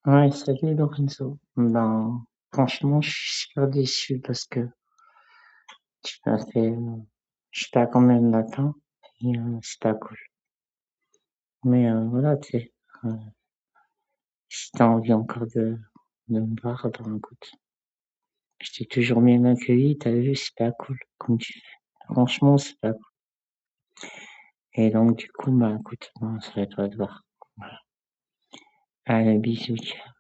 Ouais, salut Lorenzo. Ben, franchement, je suis super déçu parce que tu m'as fait, je t'ai quand le matin et c'était cool. Mais voilà, tu sais, euh, si t'as envie encore de me voir, ben écoute, je t'ai toujours bien accueilli, t'as vu, c'était cool, comme tu fais. Franchement, c'était cool. Et donc, du coup, bah écoute, bon, ça va être à toi de voir. Voilà. Allez, bisous, ciao.